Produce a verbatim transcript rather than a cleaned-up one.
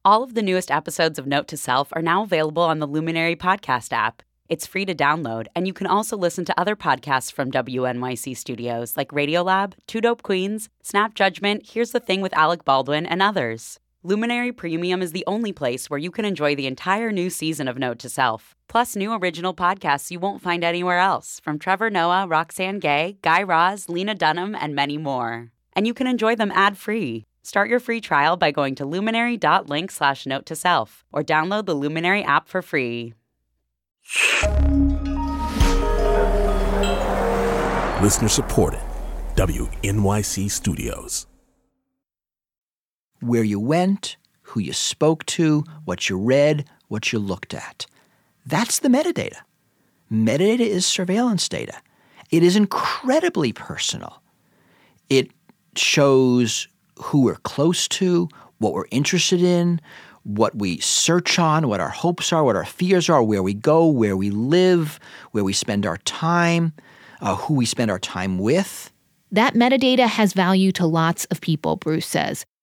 All of the newest episodes of Note to Self are now available on the Luminary podcast app. It's free to download, and you can also listen to other podcasts from W N Y C Studios like Radiolab, Two Dope Queens, Snap Judgment, Here's the Thing with Alec Baldwin, and others. Luminary Premium is the only place where you can enjoy the entire new season of Note to Self, plus new original podcasts you won't find anywhere else, from Trevor Noah, Roxane Gay, Guy Raz, Lena Dunham, and many more. And you can enjoy them ad-free. Start your free trial by going to luminary.link slash note to self or download the Luminary app for free. Listener supported. W N Y C Studios. Where you went, who you spoke to, what you read, what you looked at. That's the metadata. Metadata is surveillance data. It is incredibly personal. It shows who we're close to, what we're interested in, what we search on, what our hopes are, what our fears are, where we go, where we live, where we spend our time, uh, who we spend our time with. That metadata has value to lots of people, Bruce says.